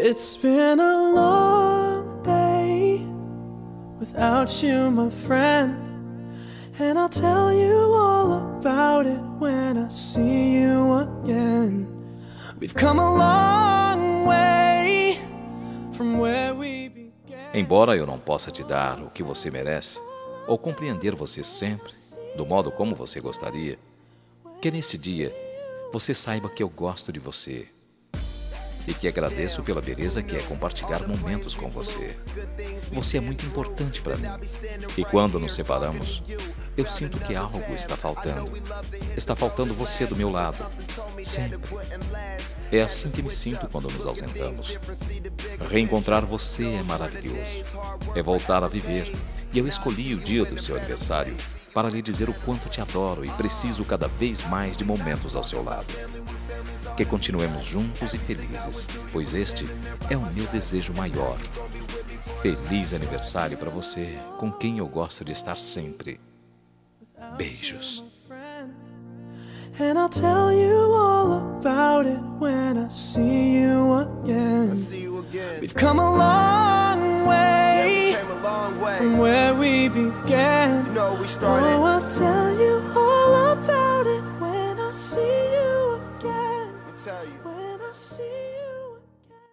It's been a long day without you, my friend, and I'll tell you all about it when I see you again. We've come a long way from where we began. Embora eu não possa te dar o que você merece, ou compreender você sempre, do modo como você gostaria, que nesse dia você saiba que eu gosto de você e que agradeço pela beleza que é compartilhar momentos com você. Você é muito importante para mim. E quando nos separamos, eu sinto que algo está faltando. Está faltando você do meu lado, sempre. É assim que me sinto quando nos ausentamos. Reencontrar você é maravilhoso. É voltar a viver. E eu escolhi o dia do seu aniversário para lhe dizer o quanto te adoro e preciso cada vez mais de momentos ao seu lado. Que continuemos juntos e felizes, pois este é o meu desejo maior. Feliz aniversário para você, com quem eu gosto de estar sempre. Beijos. And I'll tell you all about it when I see you again. We've come a long way from where we began. Oh, I'll tell you